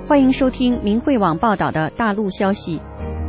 欢迎收听明慧网报道的大陆消息。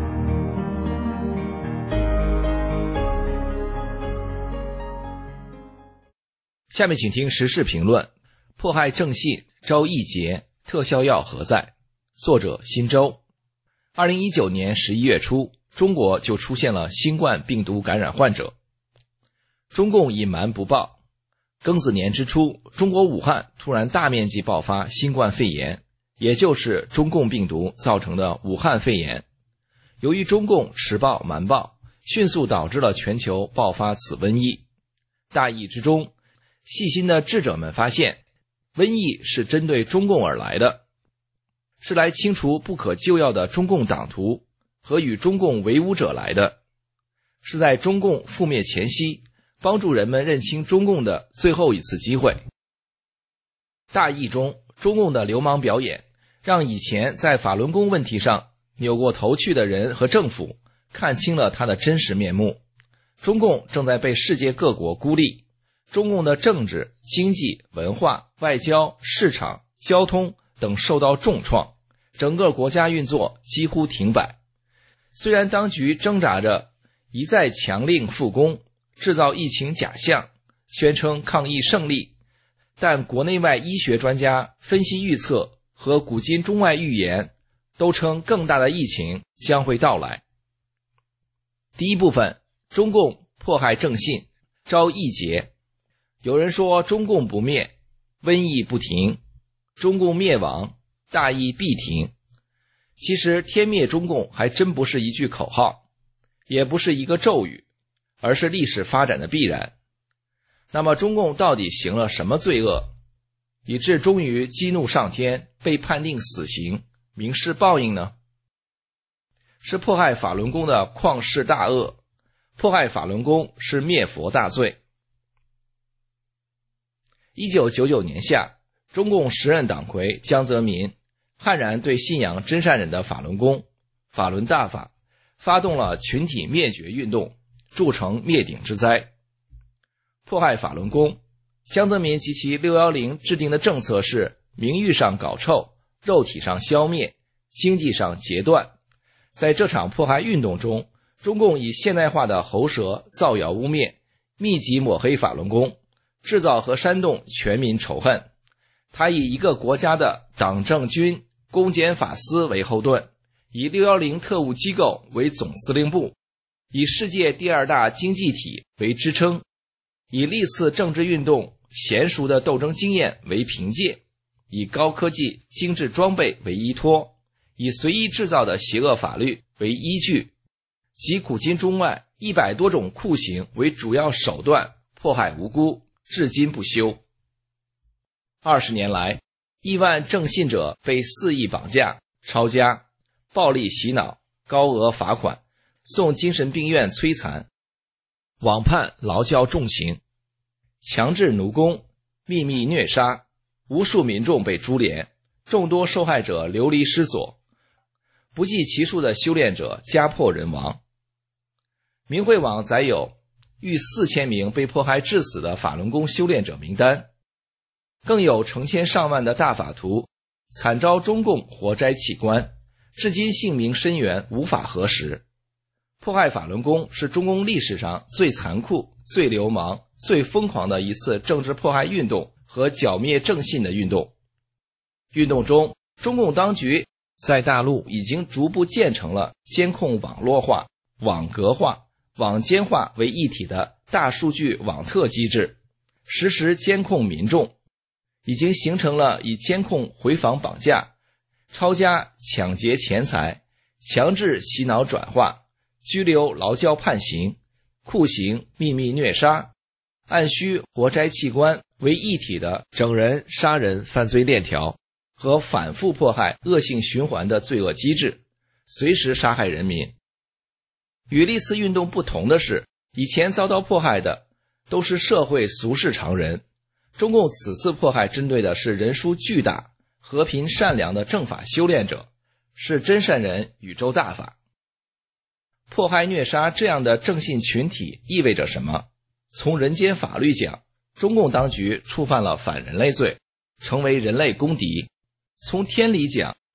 下面请听时事评论：迫害正信，招义捷，特效药何在？作者辛周。2019年11月初，中国就出现了新冠病毒感染患者。中共隐瞒不报，庚子年之初，中国武汉突然大面积爆发新冠肺炎，也就是中共病毒造成的武汉肺炎。由于中共迟报瞒报，迅速导致了全球爆发此瘟疫。大疫之中，细心的智者们发现，瘟疫是针对中共而来的，是来清除不可救药的中共党徒和与中共为伍者来的，是在中共覆灭前夕帮助人们认清中共的最后一次机会。大疫中，中共的流氓表演让以前在法轮功问题上扭过头去的人和政府看清了他的真实面目。中共正在被世界各国孤立，中共的政治、经济、文化、外交、市场、交通等受到重创，整个国家运作几乎停摆。虽然当局挣扎着一再强令复工，制造疫情假象，宣称抗疫胜利，但国内外医学专家分析预测和古今中外预言都称更大的疫情将会到来。第一部分，中共迫害正信，招义捷。有人说中共不灭，瘟疫不停；中共灭亡，大疫必停。其实天灭中共还真不是一句口号，也不是一个咒语，而是历史发展的必然。那么中共到底行了什么罪恶，以致终于激怒上天，被判定死刑，明示报应呢？是迫害法轮功的旷世大恶，迫害法轮功是灭佛大罪。1999年夏，中共时任党魁江泽民悍然对信仰真善忍的法轮功、法轮大法发动了群体灭绝运动，铸成灭顶之灾。迫害法轮功，江泽民及其610制定的政策是名誉上搞臭，肉体上消灭，经济上截断。在这场迫害运动中，中共以现代化的喉舌造谣污蔑，密集抹黑法轮功，制造和煽动全民仇恨。他以一个国家的党政军公检法司为后盾，以610特务机构为总司令部，以世界第二大经济体为支撑，以历次政治运动娴熟的斗争经验为凭借，以高科技精致装备为依托，以随意制造的邪恶法律为依据，及古今中外100多种酷刑为主要手段，迫害无辜，至今不休。20年来，亿万正信者被肆意绑架、抄家、暴力洗脑、高额罚款、送精神病院摧残、网判劳教重刑、强制奴工、秘密虐杀，无数民众被株连，众多受害者流离失所，不计其数的修炼者家破人亡。明慧网载有逾4000名被迫害致死的法轮功修炼者名单，更有成千上万的大法徒惨遭中共活摘器官，至今姓名深远，无法核实。迫害法轮功是中共历史上最残酷、最流氓、最疯狂的一次政治迫害运动和剿灭正信的运动。运动中，中共当局在大陆已经逐步建成了监控网络化、网格化、网监化为一体的大数据网特机制，实时监控民众，已经形成了以监控回访绑架、抄家抢劫钱财、强制洗脑转化、拘留劳教判刑、酷刑秘密虐杀、按需活摘器官为一体的整人杀人犯罪链条和反复迫害恶性循环的罪恶机制，随时杀害人民。与历次运动不同的是，以前遭到迫害的都是社会俗世常人，中共此次迫害针对的是人数巨大、和平善良的正法修炼者，是真善人宇宙大法。迫害虐杀这样的正信群体意味着什么？从人间法律讲，中共当局触犯了反人类罪，成为人类公敌。从天理讲，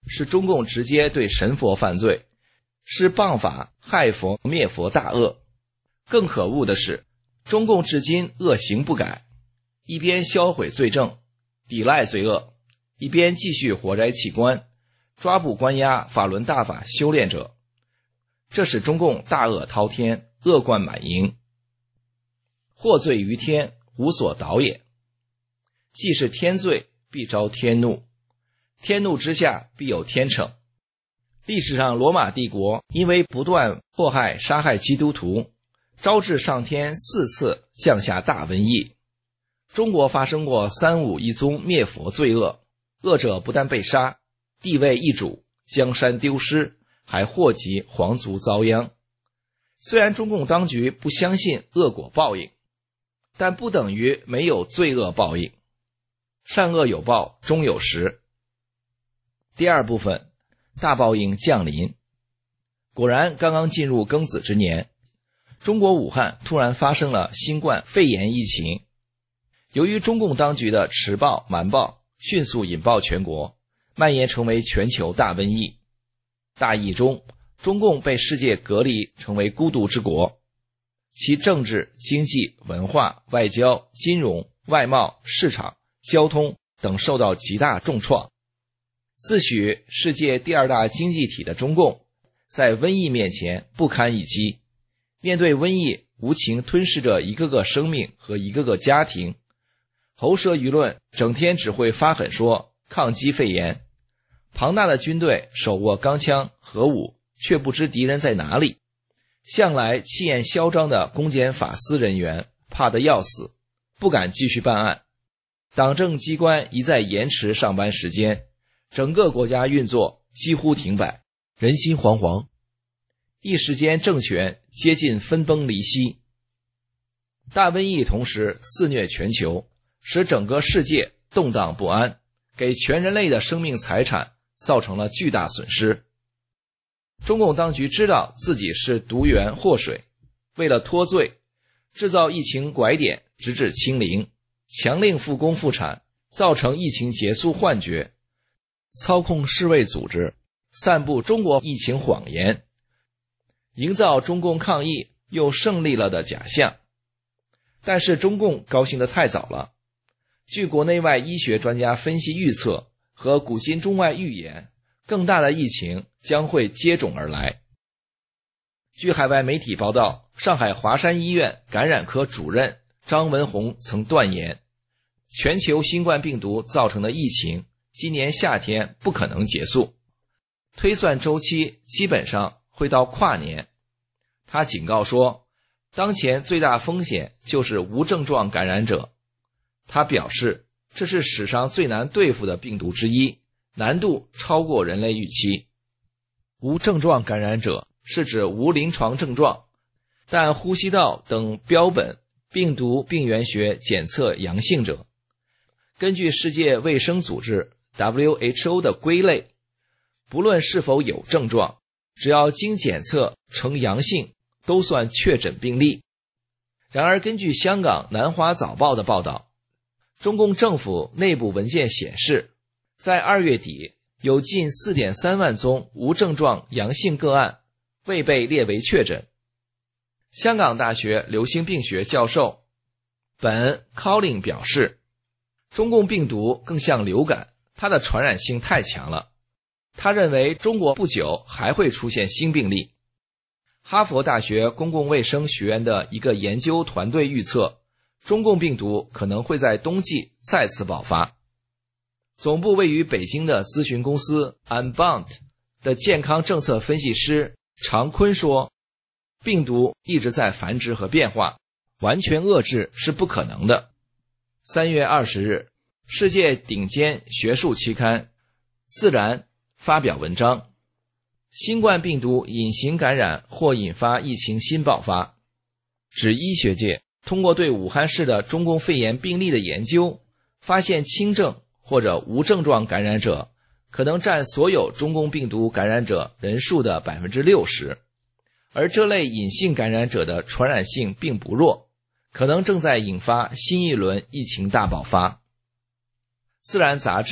是中共直接对神佛犯罪，是谤法害佛灭佛大恶。更可恶的是，中共至今恶行不改，一边销毁罪证，抵赖罪恶，一边继续活摘器官，抓捕关押法轮大法修炼者。这使中共大恶滔天，恶贯满盈。祸罪于天，无所导也。既是天罪，必招天怒，天怒之下必有天惩。历史上罗马帝国因为不断迫害杀害基督徒，招致上天4次降下大瘟疫。中国发生过三武一宗灭佛罪恶，恶者不但被杀，地位易主，江山丢失，还祸及皇族遭殃。虽然中共当局不相信恶果报应，但不等于没有罪恶报应。善恶有报，终有时。第二部分，大报应降临。果然，刚刚进入庚子之年，中国武汉突然发生了新冠肺炎疫情。由于中共当局的迟报瞒报，迅速引爆全国，蔓延成为全球大瘟疫。大疫中，中共被世界隔离，成为孤独之国，其政治、经济、文化、外交、金融、外贸、市场、交通等受到极大重创。自诩世界第2大经济体的中共，在瘟疫面前不堪一击，面对瘟疫无情吞噬着一个个生命和一个个家庭，喉舌舆论整天只会发狠说抗击肺炎，庞大的军队手握钢枪核武，却不知敌人在哪里。向来气焰嚣张的公检法司人员怕得要死，不敢继续办案。党政机关一再延迟上班时间，整个国家运作几乎停摆，人心惶惶。一时间政权接近分崩离析。大瘟疫同时肆虐全球，使整个世界动荡不安，给全人类的生命财产造成了巨大损失。中共当局知道自己是毒源祸水，为了脱罪，制造疫情拐点，直至清零，强令复工复产，造成疫情结束幻觉，操控世卫组织，散布中国疫情谎言，营造中共抗疫又胜利了的假象。但是中共高兴得太早了。据国内外医学专家分析预测和古今中外预言，更大的疫情将会接踵而来。据海外媒体报道，上海华山医院感染科主任张文宏曾断言，全球新冠病毒造成的疫情今年夏天不可能结束，推算周期基本上会到跨年。他警告说，当前最大风险就是无症状感染者。他表示，这是史上最难对付的病毒之一，难度超过人类预期。无症状感染者是指无临床症状，但呼吸道等标本病毒病原学检测阳性者。根据世界卫生组织 WHO 的归类，不论是否有症状，只要经检测呈阳性，都算确诊病例。然而根据香港南华早报的报道，中共政府内部文件显示，在2月底有近 4.3 万宗无症状阳性个案未被列为确诊。香港大学流行病学教授本 Colin 表示，中共病毒更像流感，它的传染性太强了。他认为中国不久还会出现新病例。哈佛大学公共卫生学院的一个研究团队预测，中共病毒可能会在冬季再次爆发。总部位于北京的咨询公司 Unbound 的健康政策分析师常坤说，病毒一直在繁殖和变化，完全遏制是不可能的。3月20日，世界顶尖学术期刊《自然》发表文章，新冠病毒隐形感染或引发疫情新爆发，指医学界通过对武汉市的中共肺炎病例的研究，发现轻症或者无症状感染者可能占所有中共病毒感染者人数的 60%， 而这类隐性感染者的传染性并不弱，可能正在引发新一轮疫情大爆发。自然杂志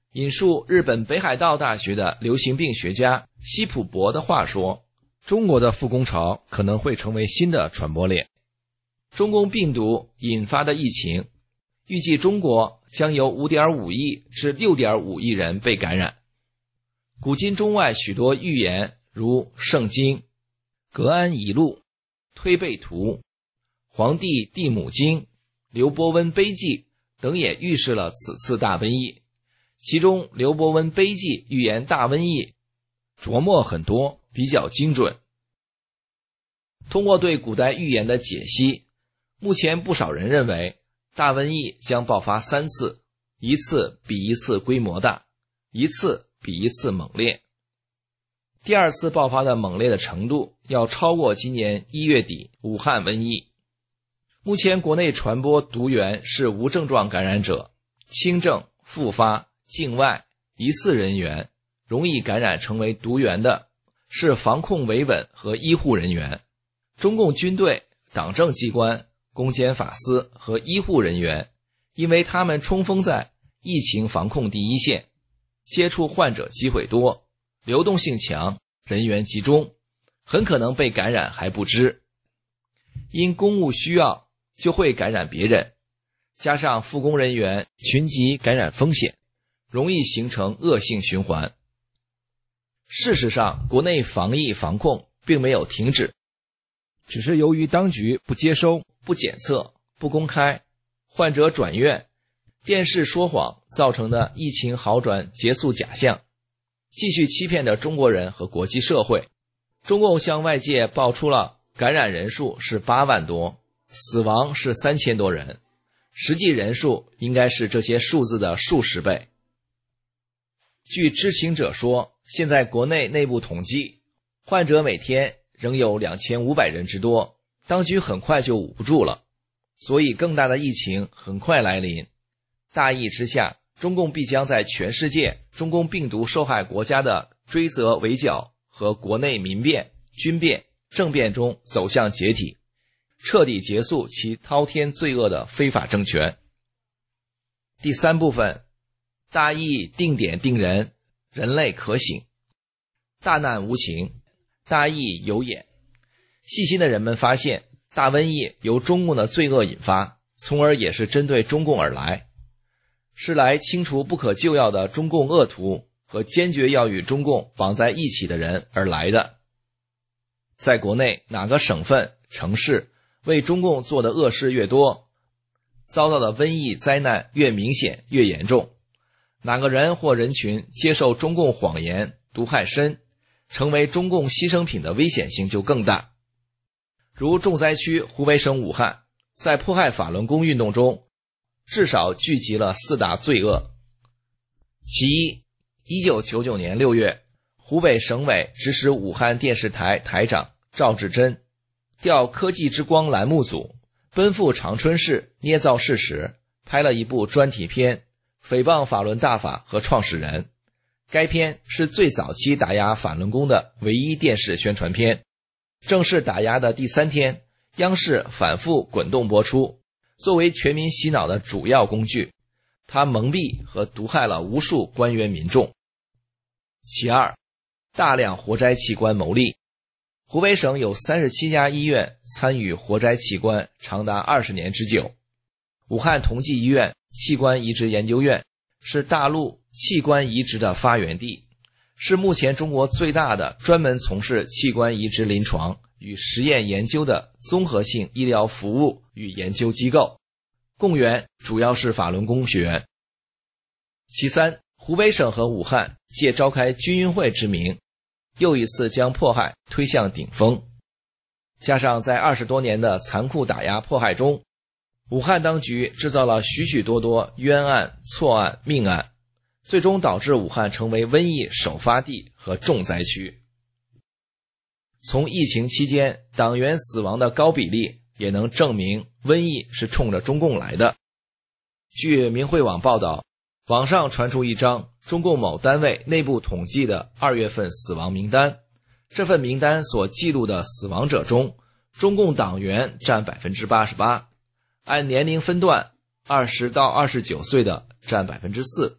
引述日本北海道大学的流行病学家西浦博的话说，中国的复工潮可能会成为新的传播链。中共病毒引发的疫情，预计中国将由 5.5 亿至 6.5 亿人被感染。古今中外许多预言，如圣经、格安遗录、推背图、黄帝地母经、刘伯温碑记等也预示了此次大瘟疫。其中刘伯温碑记预言大瘟疫琢磨很多，比较精准。通过对古代预言的解析，目前不少人认为大瘟疫将爆发3次，一次比一次规模大，一次比一次猛烈。第2次爆发的猛烈的程度要超过今年1月底武汉瘟疫。目前国内传播毒源是无症状感染者、轻症、复发、境外、疑似人员，容易感染成为毒源的是防控维稳和医护人员。中共军队、党政机关、公检法司和医护人员，因为他们冲锋在疫情防控第一线，接触患者机会多，流动性强，人员集中，很可能被感染还不知。因公务需要就会感染别人，加上复工人员群集感染风险，容易形成恶性循环。事实上，国内防疫防控并没有停止，只是由于当局不接收、不检测、不公开，患者转院、电视说谎造成的疫情好转结束假象，继续欺骗着中国人和国际社会。中共向外界爆出了感染人数是8万多，死亡是3000多人，实际人数应该是这些数字的数十倍。据知情者说，现在国内内部统计，患者每天仍有2500人之多，当局很快就捂不住了，所以更大的疫情很快来临。大疫之下，中共必将在全世界中共病毒受害国家的追责围剿和国内民变、军变、政变中走向解体，彻底结束其滔天罪恶的非法政权。第3部分，大疫定点定人，人类可醒。大难无情，大疫有眼。细心的人们发现，大瘟疫由中共的罪恶引发，从而也是针对中共而来，是来清除不可救药的中共恶徒和坚决要与中共绑在一起的人而来的。在国内哪个省份、城市为中共做的恶事越多，遭到的瘟疫灾难越明显越严重，哪个人或人群接受中共谎言毒害深，成为中共牺牲品的危险性就更大。如重灾区湖北省武汉，在迫害法轮功运动中至少聚集了4大罪恶。其一，1999年6月，湖北省委指使武汉电视台台长赵志珍调科技之光栏目组奔赴长春市捏造事实，拍了一部专题片，诽谤法轮大法和创始人。该片是最早期打压法轮功的唯一电视宣传片。正式打压的第3天，央视反复滚动播出，作为全民洗脑的主要工具，它蒙蔽和毒害了无数官员民众。其二，大量活摘器官牟利。湖北省有37家医院参与活摘器官长达20年之久。武汉同济医院器官移植研究院是大陆器官移植的发源地，是目前中国最大的专门从事器官移植临床与实验研究的综合性医疗服务与研究机构，供员主要是法轮功学员。其三，湖北省和武汉借召开军运会之名，又一次将迫害推向顶峰。加上在20多年的残酷打压迫害中，武汉当局制造了许许多多冤案、错案、命案，最终导致武汉成为瘟疫首发地和重灾区。从疫情期间党员死亡的高比例也能证明瘟疫是冲着中共来的。据明慧网报道，网上传出一张中共某单位内部统计的2月份死亡名单，这份名单所记录的死亡者中，中共党员占 88%， 按年龄分段20到29岁的占 4%，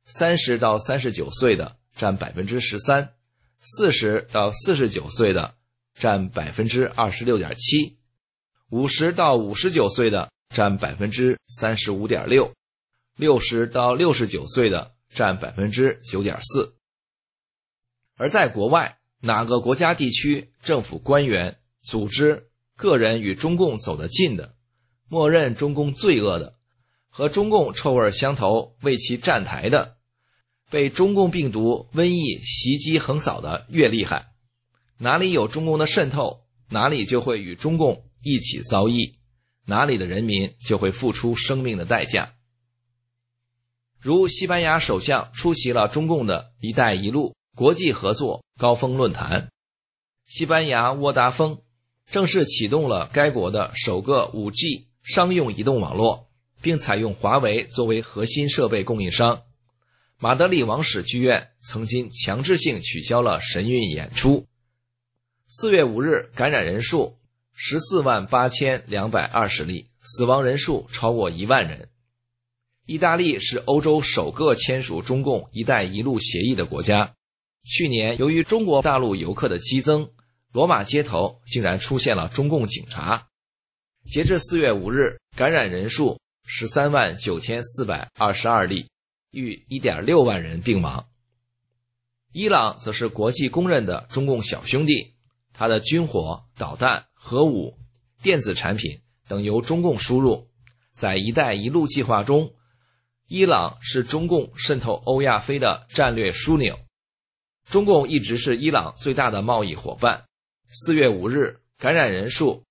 ，30到39岁的占 13%， 40到49岁的占 26.7%， 50到59岁的占 35.6%， 60到69岁的占 9.4%。 而在国外，哪个国家地区政府官员、组织、个人与中共走得近的，默认中共罪恶的，和中共臭味相投为其站台的，被中共病毒瘟疫袭击横扫的越厉害，哪里有中共的渗透，哪里就会与中共一起遭疫，哪里的人民就会付出生命的代价。如西班牙首相出席了中共的一带一路国际合作高峰论坛，西班牙沃达丰正式启动了该国的首个 5G 商用移动网络，并采用华为作为核心设备供应商。马德里王室剧院曾经强制性取消了神韵演出。4月5日感染人数148220例，死亡人数超过1万人。意大利是欧洲首个签署中共一带一路协议的国家。去年由于中国大陆游客的激增，罗马街头竟然出现了中共警察。截至4月5日，感染人数139422例，逾 1.6 万人病亡。伊朗则是国际公认的中共小兄弟，它的军火、导弹、核武、电子产品等由中共输入。在一带一路计划中，伊朗是中共渗透欧亚非的战略枢纽。中共一直是伊朗最大的贸易伙伴。4月5日，感染人数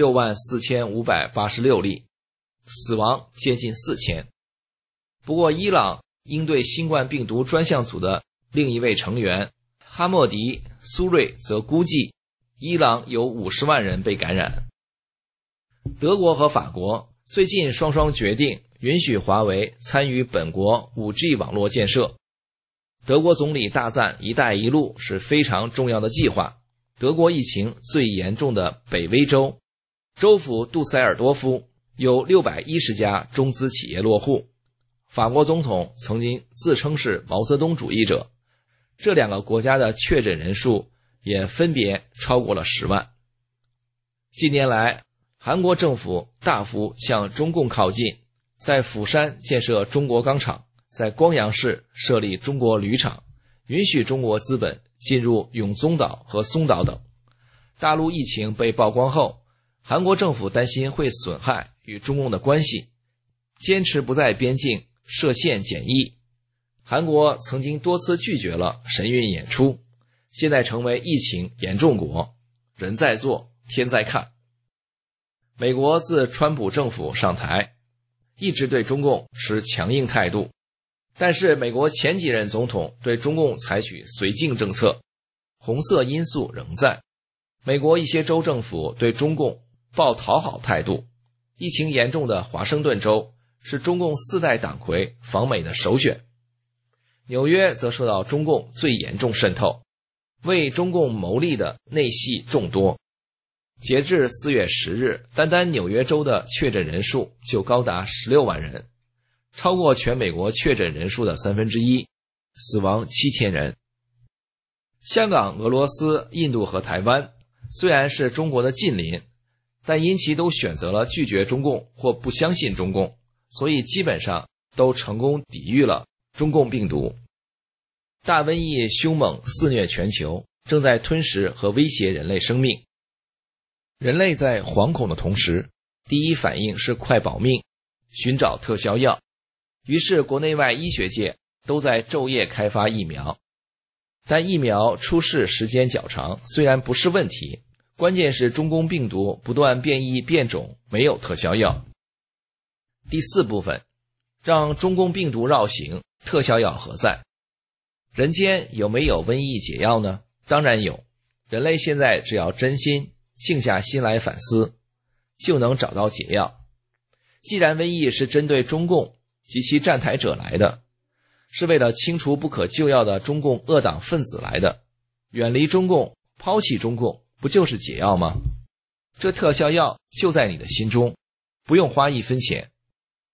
64586例，死亡接近4000。不过伊朗应对新冠病毒专项组的另一位成员哈莫迪·苏瑞则估计伊朗有50万人被感染。德国和法国最近双双决定允许华为参与本国 5G 网络建设。德国总理大赞一带一路是非常重要的计划。德国疫情最严重的北威州，州府杜塞尔多夫有610家中资企业落户。法国总统曾经自称是毛泽东主义者，这两个国家的确诊人数也分别超过了10万。近年来，韩国政府大幅向中共靠近，在釜山建设中国钢厂，在光阳市设立中国铝厂，允许中国资本进入永宗岛和松岛等。大陆疫情被曝光后，韩国政府担心会损害与中共的关系，坚持不在边境设限检疫。韩国曾经多次拒绝了神韵演出，现在成为疫情严重国，人在做天在看。美国自川普政府上台，一直对中共持强硬态度，但是美国前几任总统对中共采取绥靖政策，红色因素仍在。美国一些州政府对中共抱讨好态度。疫情严重的华盛顿州是中共4代党魁访美的首选。纽约则受到中共最严重渗透，为中共谋利的内系众多。截至4月10日，单单纽约州的确诊人数就高达16万人，超过全美国确诊人数的1/3，死亡7000人。香港、俄罗斯、印度和台湾虽然是中国的近邻，但因其都选择了拒绝中共或不相信中共，所以基本上都成功抵御了中共病毒。大瘟疫凶猛肆虐全球，正在吞噬和威胁人类生命。人类在惶恐的同时，第一反应是快保命，寻找特效药。于是国内外医学界都在昼夜开发疫苗。但疫苗出世时间较长，虽然不是问题，关键是中共病毒不断变异变种，没有特效药。第4部分，让中共病毒绕行，特效药何在？人间有没有瘟疫解药呢？当然有，人类现在只要真心静下心来反思，就能找到解药。既然瘟疫是针对中共及其站台者来的，是为了清除不可救药的中共恶党分子来的，远离中共，抛弃中共，不就是解药吗？这特效药就在你的心中，不用花1分钱。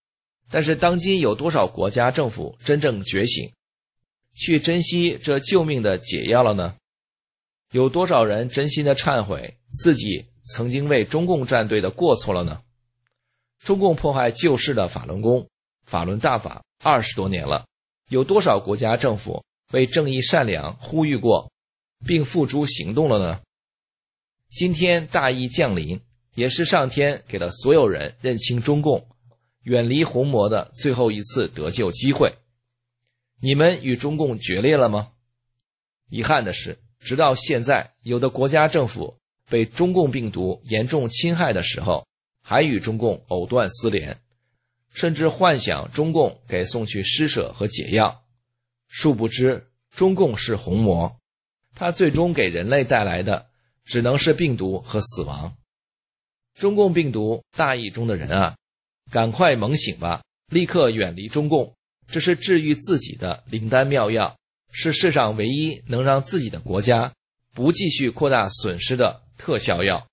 但是当今有多少国家政府真正觉醒，去珍惜这救命的解药了呢？有多少人真心的忏悔自己曾经为中共站队的过错了呢？中共迫害救世的法轮功、法轮大法20多年了，有多少国家政府为正义善良呼吁过，并付诸行动了呢？今天大义降临，也是上天给了所有人认清中共、远离红魔的最后一次得救机会。你们与中共决裂了吗？遗憾的是，直到现在，有的国家政府被中共病毒严重侵害的时候，还与中共藕断丝连，甚至幻想中共给送去施舍和解药。殊不知，中共是红魔，它最终给人类带来的只能是病毒和死亡。中共病毒大义中的人啊，赶快猛醒吧，立刻远离中共，这是治愈自己的灵丹妙药，是世上唯一能让自己的国家不继续扩大损失的特效药。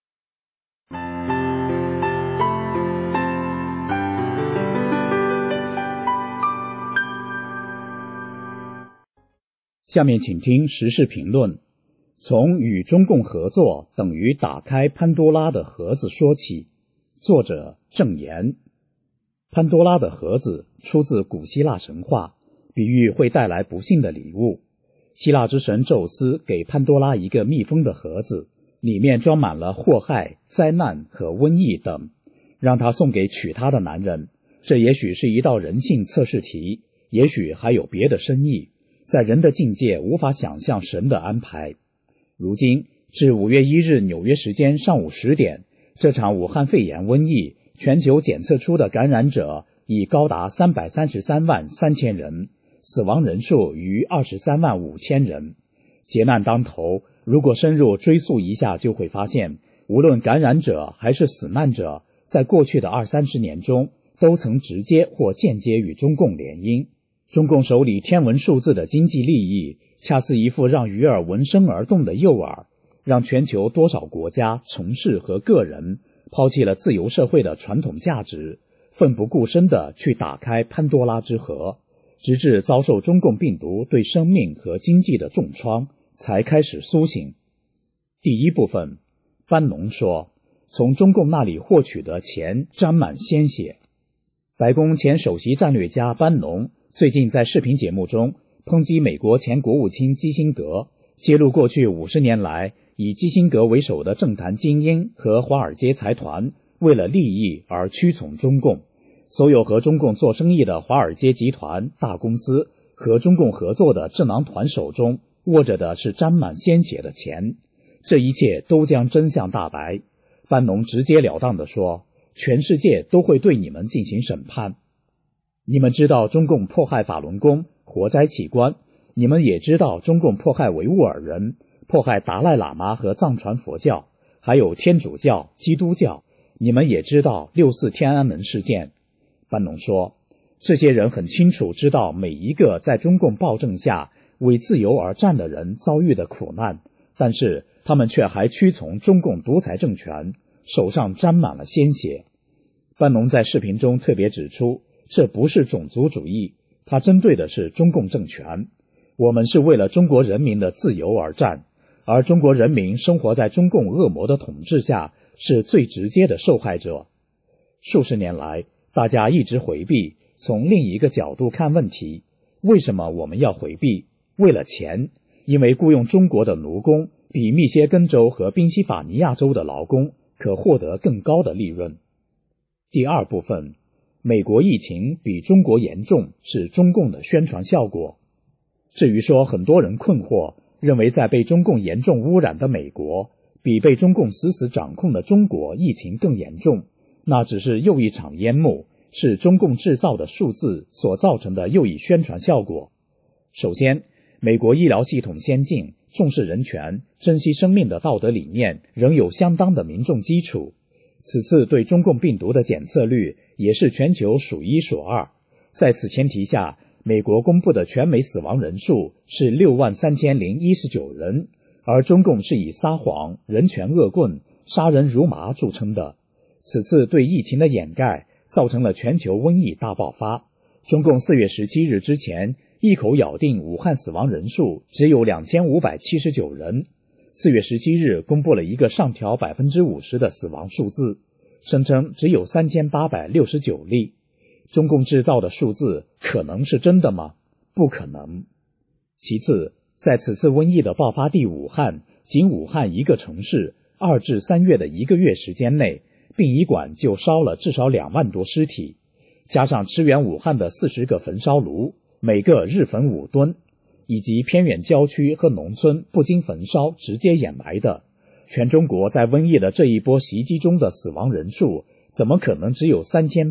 下面请听时事评论。从与中共合作等于打开潘多拉的盒子说起。作者郑言。潘多拉的盒子出自古希腊神话，比喻会带来不幸的礼物。希腊之神宙斯给潘多拉一个密封的盒子，里面装满了祸害、灾难和瘟疫等，让他送给娶她的男人。这也许是一道人性测试题，也许还有别的深意，在人的境界无法想象神的安排。如今至5月1日纽约时间上午10点，这场武汉肺炎瘟疫全球检测出的感染者已高达333万3000人，死亡人数逾23万5千人。劫难当头，如果深入追溯一下，就会发现，无论感染者还是死难者，在过去的20-30年中，都曾直接或间接与中共联姻。中共手里天文数字的经济利益，恰似一副让鱼儿闻声而动的诱饵，让全球多少国家、城市和个人抛弃了自由社会的传统价值，奋不顾身地去打开潘多拉之盒，直至遭受中共病毒对生命和经济的重创，才开始苏醒。第一部分，班农说，从中共那里获取的钱沾满鲜血。白宫前首席战略家班农最近在视频节目中抨击美国前国务卿基辛格，揭露过去50年来以基辛格为首的政坛精英和华尔街财团为了利益而屈从中共，所有和中共做生意的华尔街集团、大公司和中共合作的智囊团手中握着的是沾满鲜血的钱，这一切都将真相大白。班农直截了当地说，全世界都会对你们进行审判。你们知道中共迫害法轮功、活摘器官，你们也知道中共迫害维吾尔人，迫害达赖喇嘛和藏传佛教，还有天主教、基督教，你们也知道6·4天安门事件。班农说，这些人很清楚知道每一个在中共暴政下为自由而战的人遭遇的苦难，但是他们却还屈从中共独裁政权，手上沾满了鲜血。班农在视频中特别指出，这不是种族主义，他针对的是中共政权。我们是为了中国人民的自由而战，而中国人民生活在中共恶魔的统治下，是最直接的受害者。数十年来，大家一直回避，从另一个角度看问题。为什么我们要回避？为了钱，因为雇佣中国的奴工比密歇根州和宾夕法尼亚州的劳工可获得更高的利润。第二部分，美国疫情比中国严重是中共的宣传效果。至于说很多人困惑，认为在被中共严重污染的美国，比被中共死死掌控的中国疫情更严重，那只是又一场烟幕，是中共制造的数字所造成的又一宣传效果。首先，美国医疗系统先进，重视人权、珍惜生命的道德理念仍有相当的民众基础。此次对中共病毒的检测率也是全球数一数二。在此前提下，美国公布的全美死亡人数是63019人，而中共是以撒谎、人权恶棍、杀人如麻著称的。此次对疫情的掩盖， 造成了全球瘟疫大爆发。中共4月17日之前一口咬定武汉死亡人数只有2579人。4月17日公布了一个上调 50% 的死亡数字，声称只有3869例。中共制造的数字可能是真的吗？不可能。其次，在此次瘟疫的爆发地武汉，仅武汉一个城市2至3月的1个月时间内，殡仪馆就烧了至少2万多尸体，加上支援武汉的40个焚烧炉，每个日焚5吨，以及偏远郊区和农村不经焚烧直接掩埋的，全中国在瘟疫的这一波袭击中的死亡人数怎么可能只有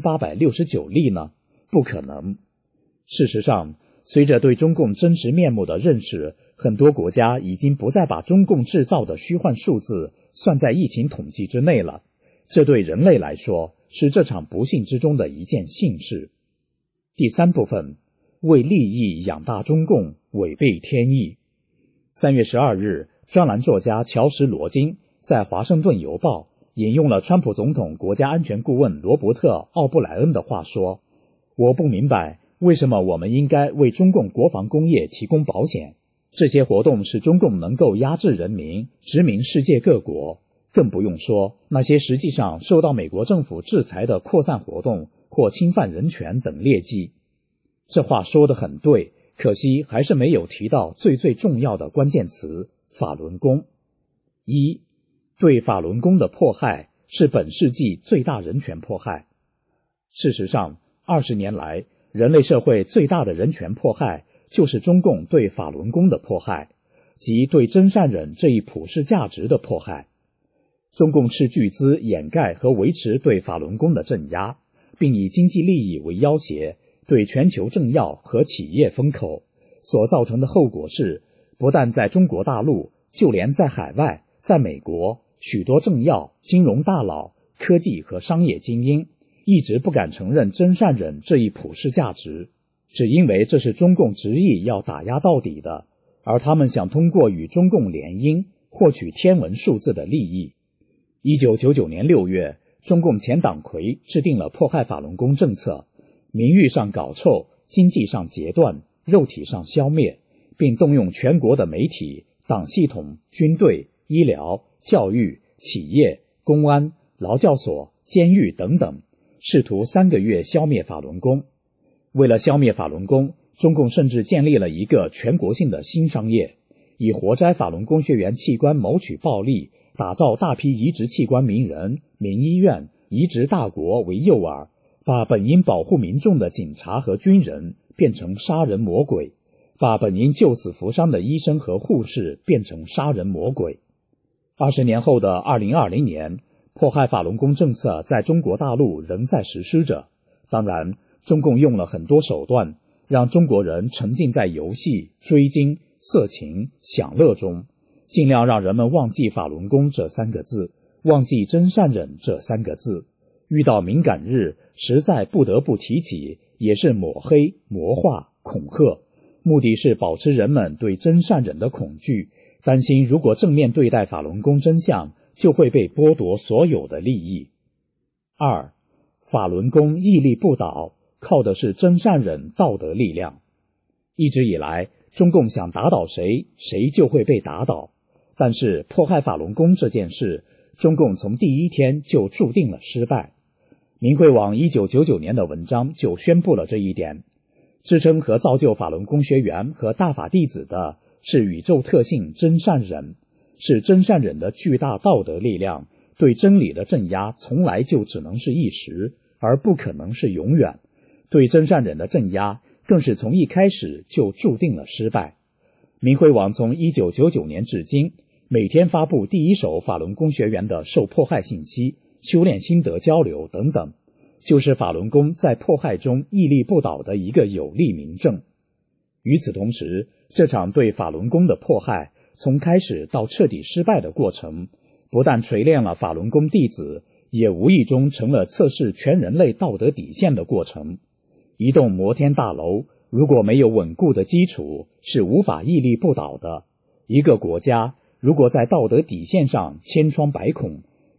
3869例呢？不可能。事实上，随着对中共真实面目的认识，很多国家已经不再把中共制造的虚幻数字算在疫情统计之内了。这对人类来说是这场不幸之中的一件幸事。第三部分，为利益养大中共，违背天意。3月12日，专栏作家乔什·罗金在《华盛顿邮报》引用了川普总统国家安全顾问罗伯特·奥布莱恩的话说：“我不明白为什么我们应该为中共国防工业提供保险。这些活动使中共能够压制人民，殖民世界各国，更不用说那些实际上受到美国政府制裁的扩散活动或侵犯人权等劣迹。”这话说得很对，可惜还是没有提到最重要的关键词——法轮功。一，对法轮功的迫害是本世纪最大人权迫害。事实上，20年来，人类社会最大的人权迫害就是中共对法轮功的迫害，即对真善忍这一普世价值的迫害。中共斥巨资掩盖和维持对法轮功的镇压，并以经济利益为要挟，对全球政要和企业封口，所造成的后果是，不但在中国大陆，就连在海外，在美国，许多政要、金融大佬、科技和商业精英一直不敢承认真善忍这一普世价值，只因为这是中共执意要打压到底的，而他们想通过与中共联姻获取天文数字的利益。1999年6月，中共前党魁制定了迫害法轮功政策，名誉上搞臭，经济上截断，肉体上消灭，并动用全国的媒体、党系统、军队、医疗、教育、企业、公安、劳教所、监狱等等，试图3个月消灭法轮功。为了消灭法轮功，中共甚至建立了一个全国性的新商业，以活摘法轮功学员器官谋取暴利，打造大批移植器官名人、名医院、移植大国为诱饵，把本应保护民众的警察和军人变成杀人魔鬼，把本应救死扶伤的医生和护士变成杀人魔鬼。20年后的2020年，迫害法轮功政策在中国大陆仍在实施着。当然，中共用了很多手段，让中国人沉浸在游戏、追金、色情、享乐中，尽量让人们忘记法轮功这3个字，忘记真善忍这3个字。遇到敏感日，实在不得不提起，也是抹黑、魔化、恐吓，目的是保持人们对真善忍的恐惧，担心如果正面对待法轮功真相，就会被剥夺所有的利益。2. 法轮功屹立不倒，靠的是真善忍道德力量。一直以来，中共想打倒谁，谁就会被打倒。但是迫害法轮功这件事，中共从第一天就注定了失败。明慧网1999年的文章就宣布了这一点。支撑和造就法轮功学员和大法弟子的是宇宙特性真善忍，是真善忍的巨大道德力量，对真理的镇压从来就只能是一时，而不可能是永远。对真善忍的镇压更是从一开始就注定了失败。明慧网从1999年至今，每天发布第一手法轮功学员的受迫害信息、修炼心得交流等等，就是法轮功在迫害中屹立不倒的一个有力明证。与此同时，这场对法轮功的迫害从开始到彻底失败的过程，不但锤炼了法轮功弟子，也无意中成了测试全人类道德底线的过程。一栋摩天大楼如果没有稳固的基础，是无法屹立不倒的。一个国家如果在道德底线上千疮百孔，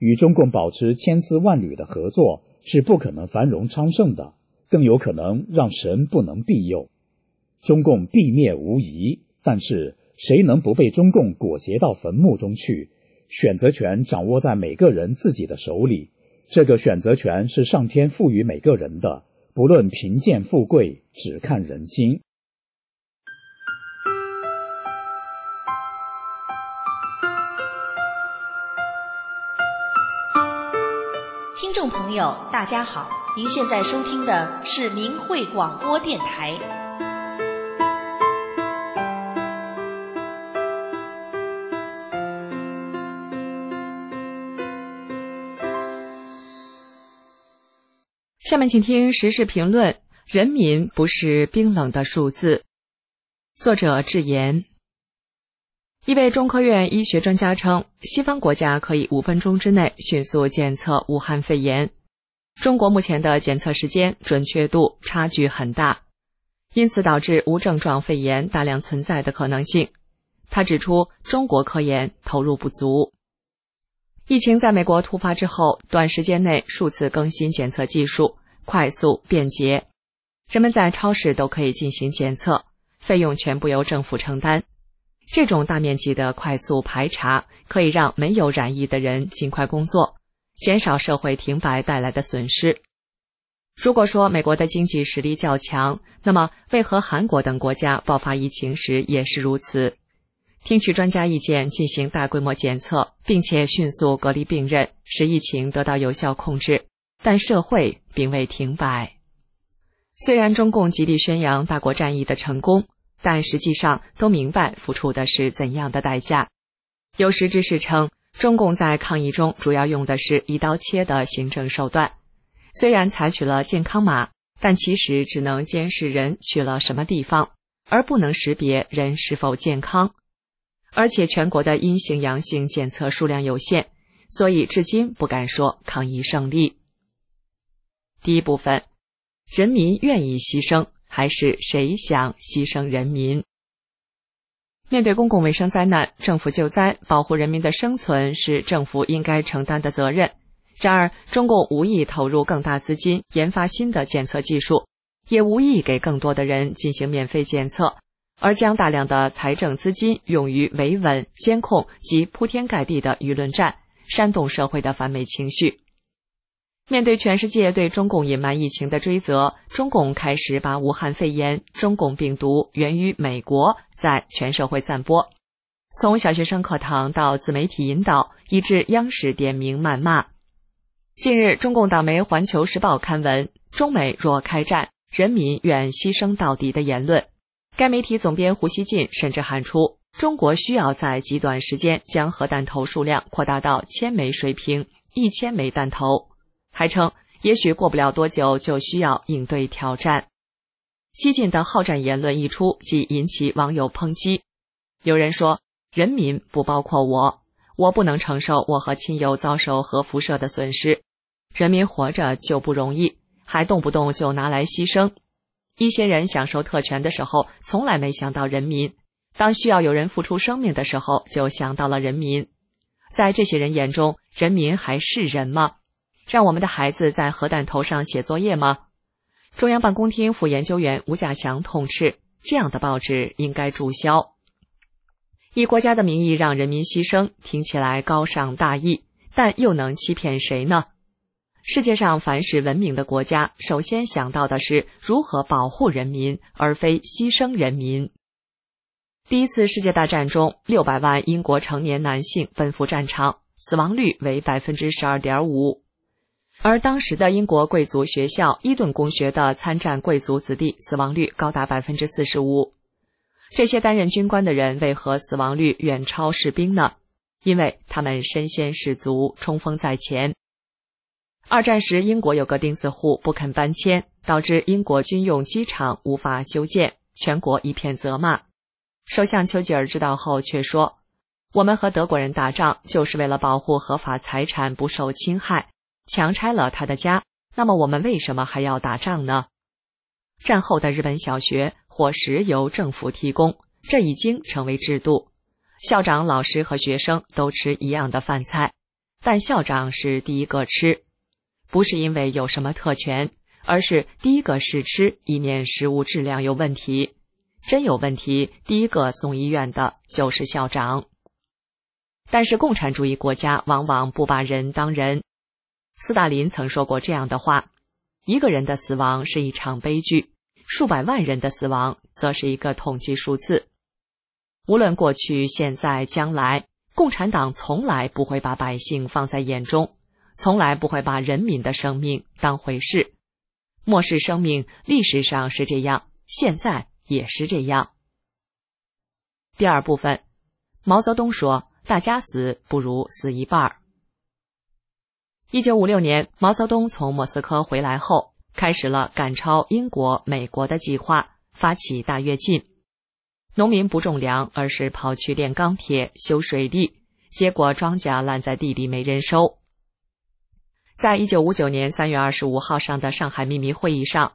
与中共保持千丝万缕的合作是不可能繁荣昌盛的，更有可能让神不能庇佑。中共必灭无疑，但是谁能不被中共裹挟到坟墓中去？选择权掌握在每个人自己的手里，这个选择权是上天赋予每个人的，不论贫贱富贵，只看人心。 听众朋友大家好，您现在收听的是明慧广播电台。 下面请听时事评论：人民不是冰冷的数字。作者智言。一位中科院医学专家称，西方国家可以5分钟之内迅速检测武汉肺炎，中国目前的检测时间准确度差距很大，因此导致无症状肺炎大量存在的可能性。他指出，中国科研投入不足。疫情在美国突发之后，短时间内数次更新检测技术，快速便捷，人们在超市都可以进行检测，费用全部由政府承担。这种大面积的快速排查可以让没有染疫的人尽快工作，减少社会停摆带来的损失。如果说美国的经济实力较强，那么为何韩国等国家爆发疫情时也是如此？听取专家意见，进行大规模检测，并且迅速隔离病人，使疫情得到有效控制，但社会并未停摆。虽然中共极力宣扬大国战役的成功，但实际上都明白付出的是怎样的代价。有识之士称，中共在抗疫中主要用的是一刀切的行政手段，虽然采取了健康码，但其实只能监视人去了什么地方，而不能识别人是否健康。而且全国的阴性阳性检测数量有限，所以至今不敢说抗疫胜利。第一部分，人民愿意牺牲，还是谁想牺牲人民？面对公共卫生灾难，政府救灾、保护人民的生存是政府应该承担的责任。然而，中共无意投入更大资金研发新的检测技术，也无意给更多的人进行免费检测，而将大量的财政资金用于维稳、监控及铺天盖地的舆论战，煽动社会的反美情绪。面对全世界对中共隐瞒疫情的追责，中共开始把武汉肺炎、中共病毒源于美国在全社会散播，从小学生课堂到自媒体引导，以致央视点名谩骂。近日，中共党媒《环球时报》刊文，中美若开战，人民愿牺牲到底的言论。该媒体总编胡锡进甚至喊出，中国需要在极短时间将核弹头数量扩大到1000枚水平，1000枚弹头。还称，也许过不了多久就需要应对挑战。激进的好战言论一出，即引起网友抨击。有人说，人民不包括我不能承受我和亲友遭受核辐射的损失。人民活着就不容易，还动不动就拿来牺牲。一些人享受特权的时候，从来没想到人民；当需要有人付出生命的时候，就想到了人民。在这些人眼中，人民还是人吗？让我们的孩子在核弹头上写作业吗？中央办公厅副研究员吴稼祥痛斥，这样的报纸应该注销。以国家的名义让人民牺牲，听起来高尚大义，但又能欺骗谁呢？世界上凡是文明的国家，首先想到的是如何保护人民，而非牺牲人民。第一次世界大战中，600万英国成年男性奔赴战场，死亡率为 12.5%。而当时的英国贵族学校伊顿公学的参战贵族子弟死亡率高达 45%。 这些担任军官的人为何死亡率远超士兵呢？因为他们身先士卒，冲锋在前。二战时，英国有个钉子户不肯搬迁，导致英国军用机场无法修建，全国一片责骂。首相丘吉尔知道后却说，我们和德国人打仗就是为了保护合法财产不受侵害，强拆了他的家，那么我们为什么还要打仗呢？战后的日本小学伙食由政府提供，这已经成为制度。校长、老师和学生都吃一样的饭菜， 但校长是第一个吃，不是因为有什么特权，而是第一个试吃，以免食物质量有问题。真有问题，第一个送医院的就是校长。但是共产主义国家往往不把人当人。斯大林曾说过这样的话：一个人的死亡是一场悲剧，数百万人的死亡则是一个统计数字。无论过去、现在、将来，共产党从来不会把百姓放在眼中，从来不会把人民的生命当回事。漠视生命，历史上是这样，现在也是这样。第二部分，毛泽东说，大家死不如死一半。1956年，毛泽东从莫斯科回来后，开始了赶超英国、美国的计划，发起大跃进。农民不种粮，而是跑去炼钢铁、修水利，结果庄稼烂在地里没人收。在1959年3月25号上的上海秘密会议上，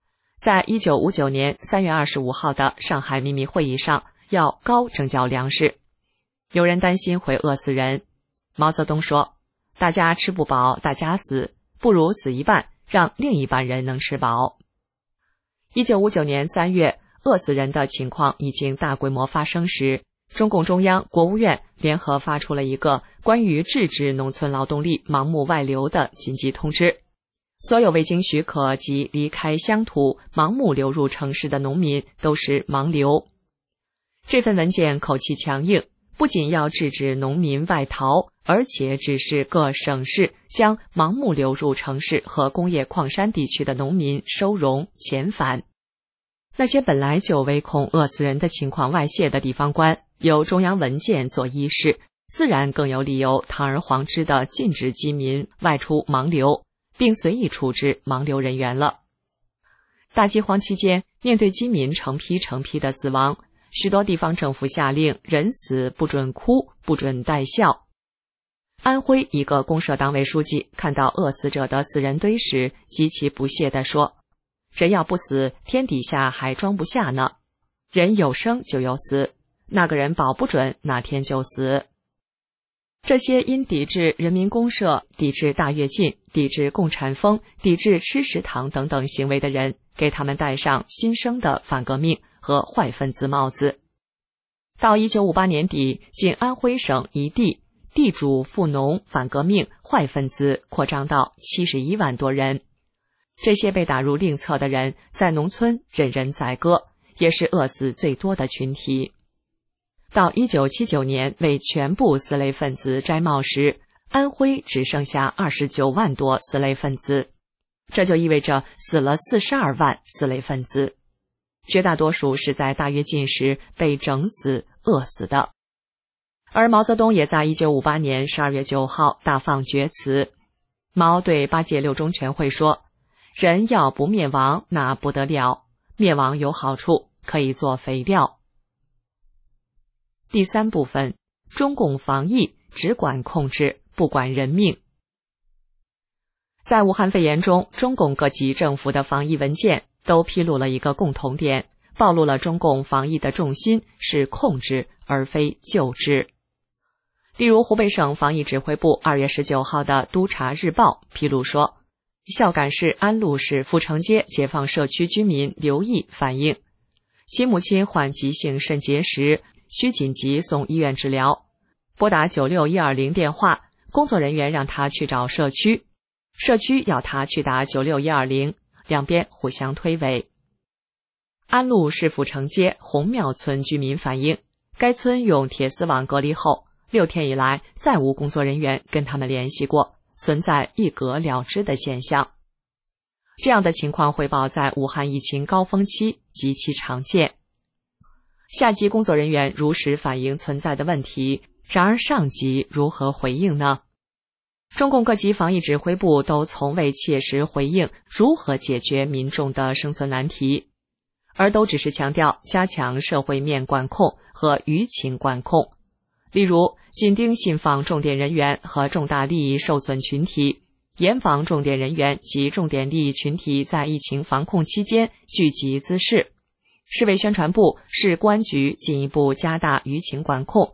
要高征缴粮食。有人担心会饿死人，毛泽东说，大家吃不饱，大家死，不如死一半，让另一半人能吃饱。1959年3月，饿死人的情况已经大规模发生时，中共中央、国务院联合发出了一个关于制止农村劳动力盲目外流的紧急通知。所有未经许可及离开乡土盲目流入城市的农民都是盲流。这份文件口气强硬，不仅要制止农民外逃，而且指示各省市将盲目流入城市和工业矿山地区的农民收容遣返。那些本来就唯恐饿死人的情况外泄的地方官，有中央文件做依示，自然更有理由堂而皇之地禁止饥民外出盲流，并随意处置盲流人员了。大饥荒期间，面对饥民成批成批的死亡，许多地方政府下令人死不准哭，不准带笑。安徽一个公社党委书记看到饿死者的死人堆时，极其不屑地说，人要不死，天底下还装不下呢。人有生就有死，那个人保不准哪天就死。这些因抵制人民公社、抵制大跃进、抵制共产风、抵制吃食堂等等行为的人，给他们戴上新生的反革命和坏分子帽子。到1958年底，仅安徽省一地地主富农反革命坏分子扩张到71万多人。这些被打入另册的人，在农村任人宰割，也是饿死最多的群体。到1979年为全部四类分子摘帽时，安徽只剩下29万多四类分子，这就意味着死了42万四类分子，绝大多数是在大跃进时被整死、饿死的。而毛泽东也在1958年12月9号大放厥词。毛对8届六中全会说，人要不灭亡那不得了，灭亡有好处，可以做肥料。第三部分，中共防疫只管控制，不管人命。在武汉肺炎中，中共各级政府的防疫文件都披露了一个共同点，暴露了中共防疫的重心是控制而非救治。例如湖北省防疫指挥部2月19号的督察日报披露说，孝感市安陆市阜成街解放社区居民刘毅反映，其母亲患急性肾结石，需紧急送医院治疗，拨打96120电话，工作人员让他去找社区，社区要他去打96120，两边互相推诿。安陆市阜成街红庙村居民反映，该村用铁丝网隔离后6天以来再无工作人员跟他们联系过，存在一隔了之的现象。这样的情况汇报在武汉疫情高峰期极其常见。下级工作人员如实反映存在的问题，然而上级如何回应呢？中共各级防疫指挥部都从未切实回应如何解决民众的生存难题，而都只是强调加强社会面管控和舆情管控。例如，紧盯信访重点人员和重大利益受损群体，严防重点人员及重点利益群体在疫情防控期间聚集滋事。市委宣传部、市公安局进一步加大舆情管控，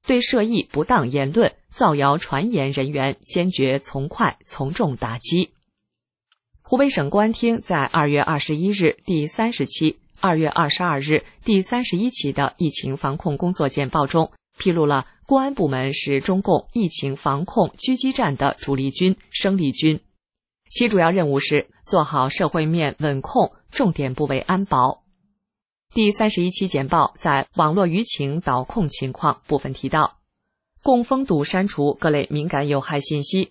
对涉议不当言论、造谣传言人员坚决从快从重打击。湖北省公安厅在2月21日第30期、2月22日第31期的疫情防控工作简报中，披露了公安部门是中共疫情防控狙击战的主力军、生力军，其主要任务是做好社会面稳控，重点部位安保。第31期简报在网络舆情导控情况部分提到，共封堵删除各类敏感有害信息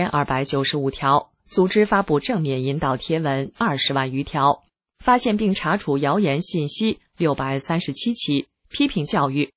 3295条，组织发布正面引导贴文20万余条，发现并查处谣言信息637起，批评教育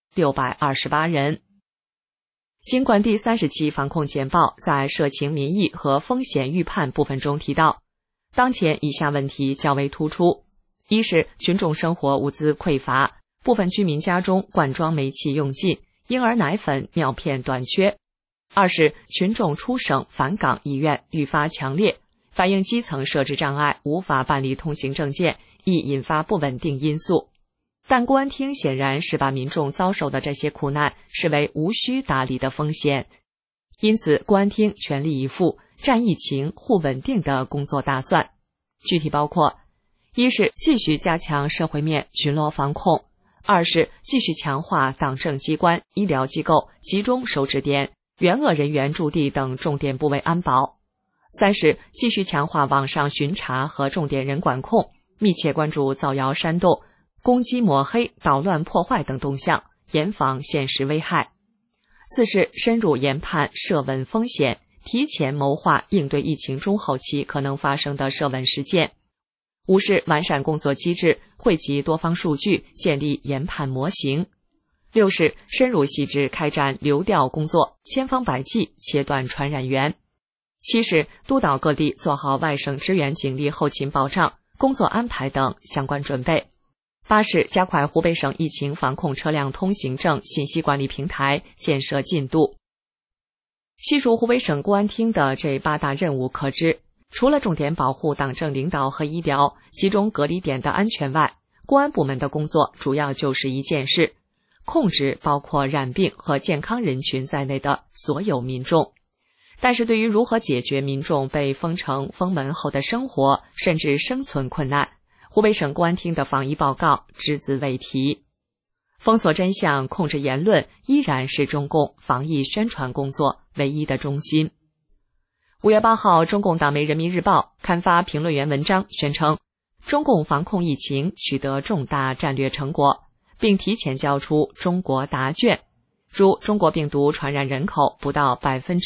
628人。尽管第30期防控简报在社情民意和风险预判部分中提到，当前以下问题较为突出：一是群众生活物资匮乏，部分居民家中罐装煤气用尽，婴儿奶粉、尿片短缺；二是群众出省返岗意愿愈发强烈，反映基层设置障碍，无法办理通行证件，易引发不稳定因素。但公安厅显然是把民众遭受的这些苦难视为无需打理的风险，因此公安厅全力以赴战疫情、护稳定的工作打算，具体包括：一是继续加强社会面巡逻防控；二是继续强化党政机关、医疗机构集中收治点、援鄂人员驻地等重点部位安保；三是继续强化网上巡查和重点人管控，密切关注造谣煽动、攻击抹黑、捣乱破坏等动向，严防现实危害；四是深入研判涉稳风险，提前谋划应对疫情中后期可能发生的涉稳事件；五是完善工作机制，汇集多方数据，建立研判模型；六是深入细致开展流调工作，千方百计切断传染源；七是督导各地做好外省支援警力后勤保障、工作安排等相关准备；八是加快湖北省疫情防控车辆通行证信息管理平台建设进度。细数湖北省公安厅的这8大任务可知，除了重点保护党政领导和医疗、集中隔离点的安全外，公安部门的工作主要就是一件事：控制包括染病和健康人群在内的所有民众。但是对于如何解决民众被封城封门后的生活甚至生存困难，湖北省公安厅的防疫报告只字未提。封锁真相、控制言论依然是中共防疫宣传工作唯一的中心。5月8号，中共党媒《人民日报》刊发评论员文章，宣称中共防控疫情取得重大战略成果，并提前交出中国答卷，如中国病毒传染人口不到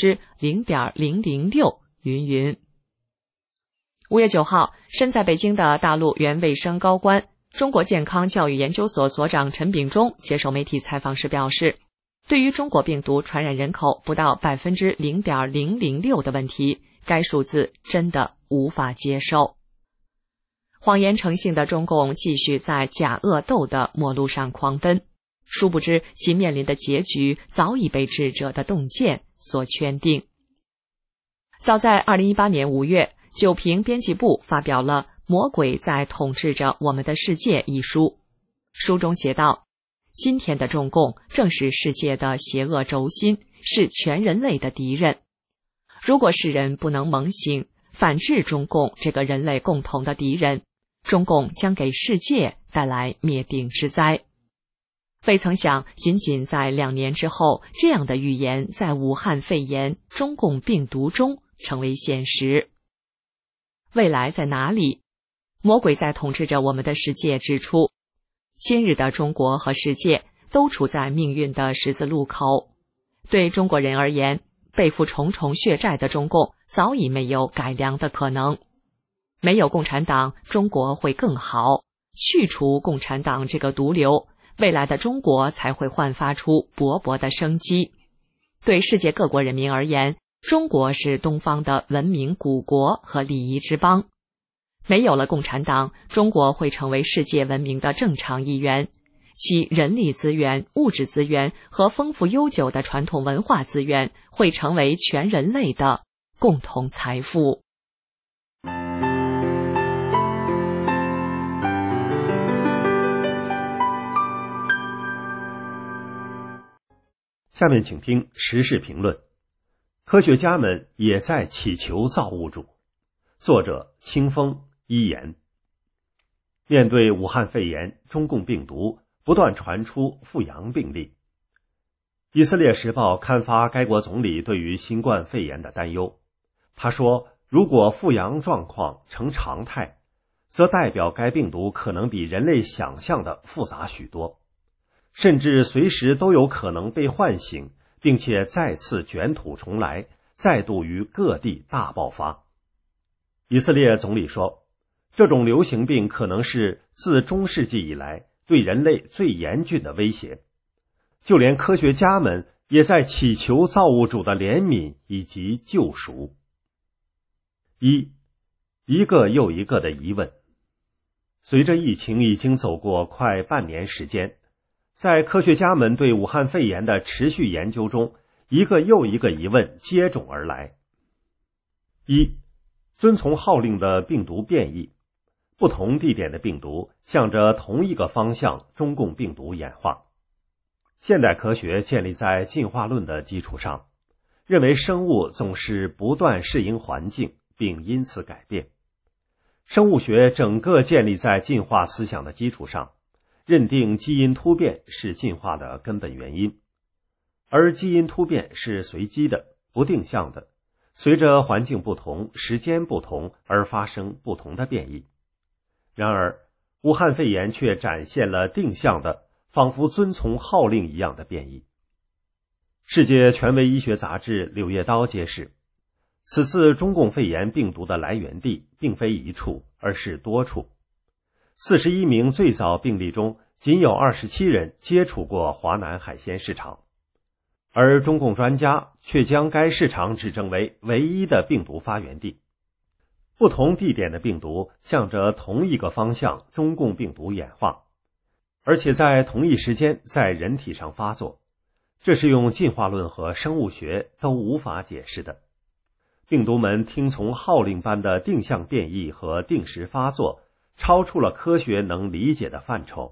0.006% 云云。5月9号，身在北京的大陆原卫生高官、中国健康教育研究所所长陈炳忠接受媒体采访时表示，对于中国病毒传染人口不到 0.006% 的问题，该数字真的无法接受。谎言成性的中共继续在假恶斗的末路上狂奔，殊不知其面临的结局早已被智者的洞见所圈定。早在2018年5月，九评编辑部发表了《魔鬼在统治着我们的世界》一书，书中写道，今天的中共正是世界的邪恶轴心，是全人类的敌人。如果世人不能猛醒，反制中共这个人类共同的敌人，中共将给世界带来灭顶之灾。未曾想，仅仅在2年之后，这样的预言在武汉肺炎、中共病毒中成为现实。未来在哪里？魔鬼在统治着我们的世界指出，今日的中国和世界都处在命运的十字路口。对中国人而言，背负重重血债的中共早已没有改良的可能。没有共产党，中国会更好。去除共产党这个毒瘤，未来的中国才会焕发出勃勃的生机。对世界各国人民而言，中国是东方的文明古国和礼仪之邦。没有了共产党，中国会成为世界文明的正常一员，其人力资源、物质资源和丰富悠久的传统文化资源会成为全人类的共同财富。 下面请听时事评论。科学家们也在祈求造物主。作者清风一言。面对武汉肺炎、中共病毒，不断传出复阳病例。以色列时报刊发该国总理对于新冠肺炎的担忧。他说，如果复阳状况成常态，则代表该病毒可能比人类想象的复杂许多，甚至随时都有可能被唤醒，并且再次卷土重来，再度于各地大爆发。以色列总理说，这种流行病可能是自中世纪以来对人类最严峻的威胁，就连科学家们也在祈求造物主的怜悯以及救赎。一个又一个的疑问。随着疫情已经走过快半年时间，在科学家们对武汉肺炎的持续研究中，一个又一个疑问接踵而来。遵从号令的病毒变异。不同地点的病毒向着同一个方向中共病毒演化。现代科学建立在进化论的基础上，认为生物总是不断适应环境，并因此改变。生物学整个建立在进化思想的基础上，认定基因突变是进化的根本原因，而基因突变是随机的、不定向的，随着环境不同、时间不同而发生不同的变异。然而，武汉肺炎却展现了定向的，仿佛遵从号令一样的变异。世界权威医学杂志《柳叶刀》揭示，此次中共肺炎病毒的来源地并非一处，而是多处。41名最早病例中，仅有27人接触过华南海鲜市场，而中共专家却将该市场指证为唯一的病毒发源地。不同地点的病毒向着同一个方向中共病毒演化，而且在同一时间在人体上发作，这是用进化论和生物学都无法解释的。病毒们听从号令般的定向变异和定时发作，超出了科学能理解的范畴。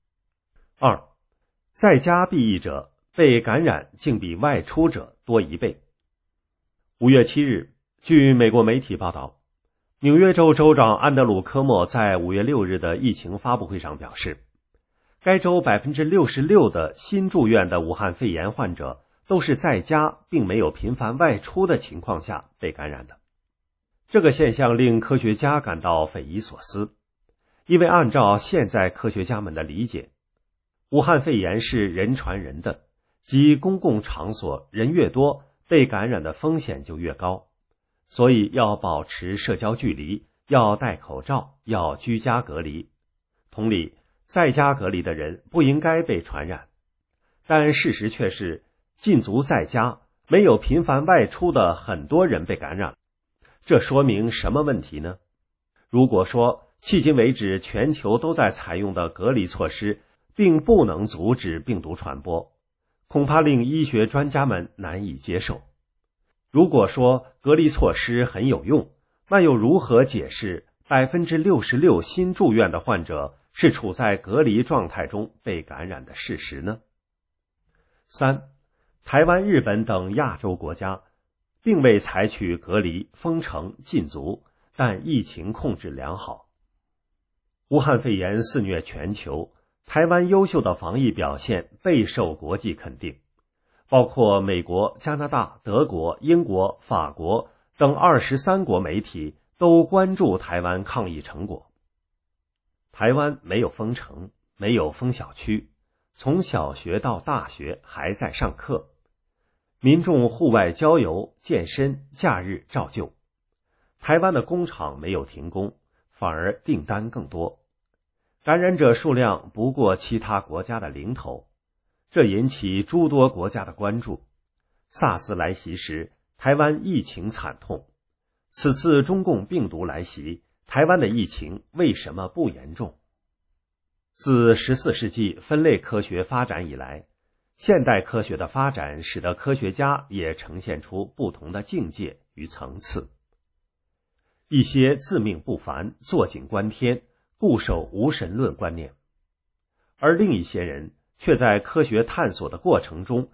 在家避疫者被感染竟比外出者多1倍。5月7日，据美国媒体报道，纽约州州长安德鲁·科莫在5月6日的疫情发布会上表示，该州 66% 的新住院的武汉肺炎患者都是在家并没有频繁外出的情况下被感染的。这个现象令科学家感到匪夷所思，因为按照现在科学家们的理解，武汉肺炎是人传人的，即公共场所人越多，被感染的风险就越高，所以要保持社交距离，要戴口罩，要居家隔离。同理，在家隔离的人不应该被传染。但事实却是，禁足在家，没有频繁外出的很多人被感染。这说明什么问题呢？如果说迄今为止全球都在采用的隔离措施并不能阻止病毒传播，恐怕令医学专家们难以接受。如果说隔离措施很有用，那又如何解释 66% 新住院的患者是处在隔离状态中被感染的事实呢？3. 台湾、日本等亚洲国家并未采取隔离、封城、禁足，但疫情控制良好。武汉肺炎肆虐全球，台湾优秀的防疫表现备受国际肯定，包括美国、加拿大、德国、英国、法国等23国媒体都关注台湾抗疫成果。台湾没有封城，没有封小区，从小学到大学还在上课，民众户外郊游、健身，假日照旧。台湾的工厂没有停工，反而订单更多。感染者数量不过其他国家的零头，这引起诸多国家的关注。SARS 来袭时，台湾疫情惨痛。此次中共病毒来袭，台湾的疫情为什么不严重？自14世纪分类科学发展以来，现代科学的发展使得科学家也呈现出不同的境界与层次。一些自命不凡，坐井观天，固守无神论观念，而另一些人却在科学探索的过程中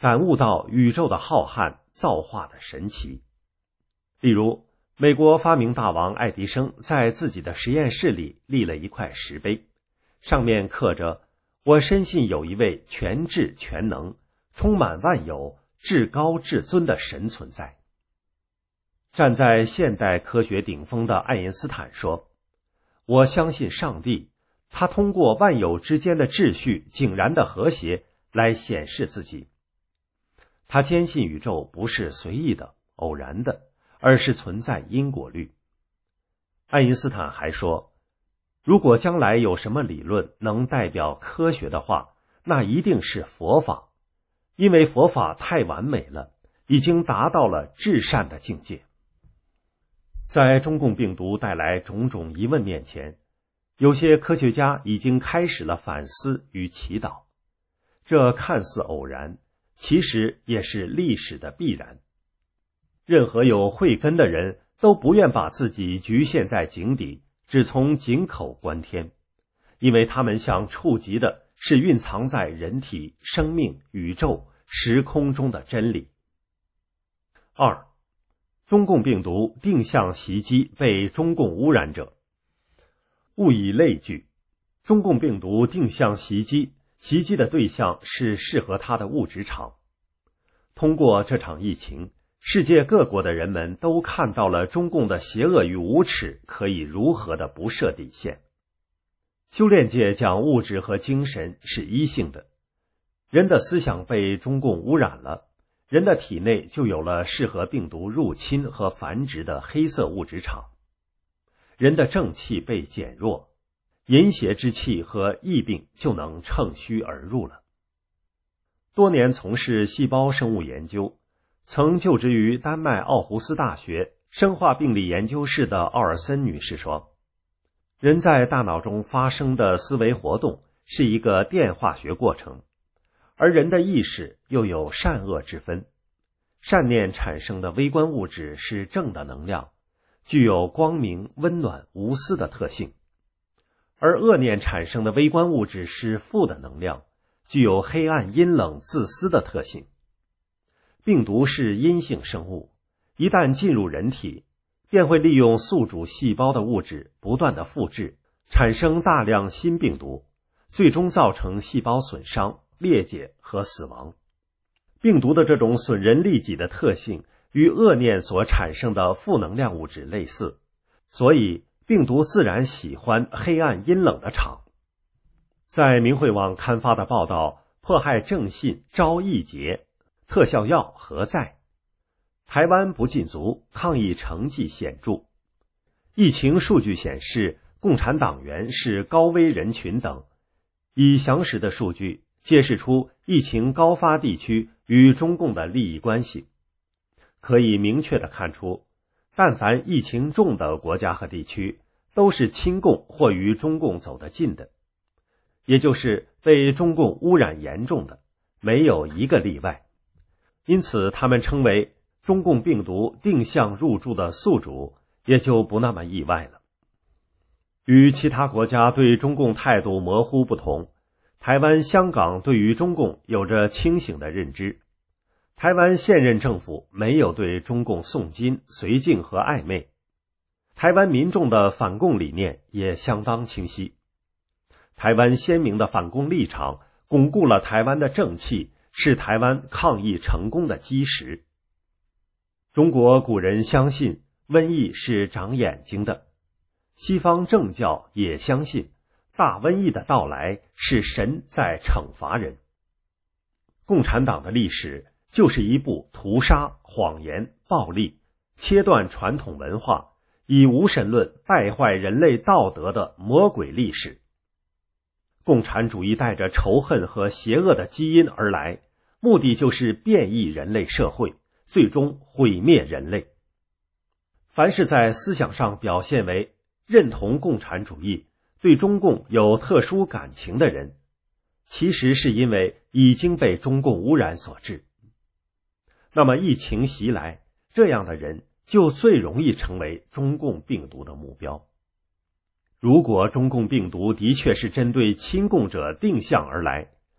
感悟到宇宙的浩瀚、造化的神奇。例如，美国发明大王爱迪生在自己的实验室里立了一块石碑，上面刻着“我深信有一位全智全能、充满万有、至高至尊的神存在”。站在现代科学顶峰的爱因斯坦说：“我相信上帝，他通过万有之间的秩序井然的和谐来显示自己。他坚信宇宙不是随意的、偶然的，而是存在因果律。”爱因斯坦还说，如果将来有什么理论能代表科学的话，那一定是佛法，因为佛法太完美了，已经达到了至善的境界。在中共病毒带来种种疑问面前，有些科学家已经开始了反思与祈祷。这看似偶然，其实也是历史的必然。任何有慧根的人都不愿把自己局限在井底，只从井口观天，因为他们想触及的是蕴藏在人体、生命、宇宙、时空中的真理。2. 中共病毒定向袭击被中共污染者。物以类聚，中共病毒定向袭击，袭击的对象是适合它的物质场。通过这场疫情，世界各国的人们都看到了中共的邪恶与无耻可以如何的不设底线。修炼界讲物质和精神是一性的，人的思想被中共污染了，人的体内就有了适合病毒入侵和繁殖的黑色物质场，人的正气被减弱，淫邪之气和疫病就能乘虚而入了。多年从事细胞生物研究，曾就职于丹麦奥胡斯大学生化病理研究室的奥尔森女士说，人在大脑中发生的思维活动是一个电化学过程，而人的意识又有善恶之分。善念产生的微观物质是正的能量，具有光明、温暖、无私的特性，而恶念产生的微观物质是负的能量，具有黑暗、阴冷、自私的特性。病毒是阴性生物，一旦进入人体，便会利用宿主细胞的物质不断的复制，产生大量新病毒，最终造成细胞损伤、裂解和死亡。病毒的这种损人利己的特性与恶念所产生的负能量物质类似，所以病毒自然喜欢黑暗阴冷的场。在明慧网刊发的报道迫害正信招疫劫，特效药何在？台湾不禁足，抗疫成绩显著。疫情数据显示，共产党员是高危人群等，以详实的数据揭示出疫情高发地区与中共的利益关系。可以明确地看出，但凡疫情重的国家和地区，都是亲共或与中共走得近的，也就是被中共污染严重的，没有一个例外。因此他们称为中共病毒定向入驻的宿主，也就不那么意外了。与其他国家对中共态度模糊不同，台湾、香港对于中共有着清醒的认知。台湾现任政府没有对中共诵经、绥靖和暧昧，台湾民众的反共理念也相当清晰。台湾鲜明的反共立场巩固了台湾的正气，是台湾抗疫成功的基石。中国古人相信瘟疫是长眼睛的，西方正教也相信大瘟疫的到来是神在惩罚人。共产党的历史就是一部屠杀、谎言、暴力、切断传统文化，以无神论败坏人类道德的魔鬼历史。共产主义带着仇恨和邪恶的基因而来，目的就是变异人类社会，最终毁灭人类。凡是在思想上表现为认同共产主义、对中共有特殊感情的人，其实是因为已经被中共污染所致。那么疫情袭来，这样的人就最容易成为中共病毒的目标。如果中共病毒的确是针对亲共者定向而来，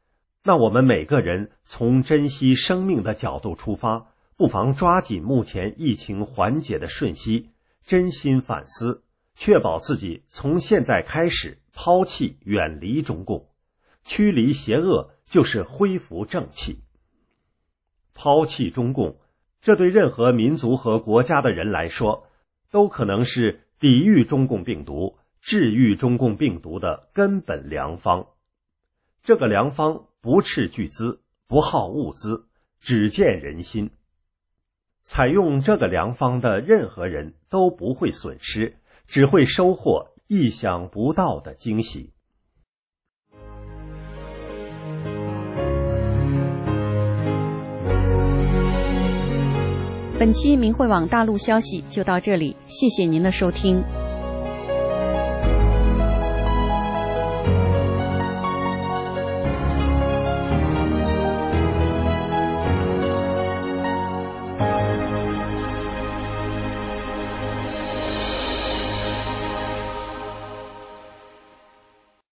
那我们每个人从珍惜生命的角度出发，不妨抓紧目前疫情缓解的瞬息，真心反思，确保自己从现在开始抛弃远离中共，驱离邪恶就是恢复正气。抛弃中共，这对任何民族和国家的人来说，都可能是抵御中共病毒、治愈中共病毒的根本良方。这个良方不斥巨资，不耗物资，只见人心。采用这个良方的任何人都不会损失，只会收获意想不到的惊喜。 本期明慧网大陆消息就到这里，谢谢您的收听。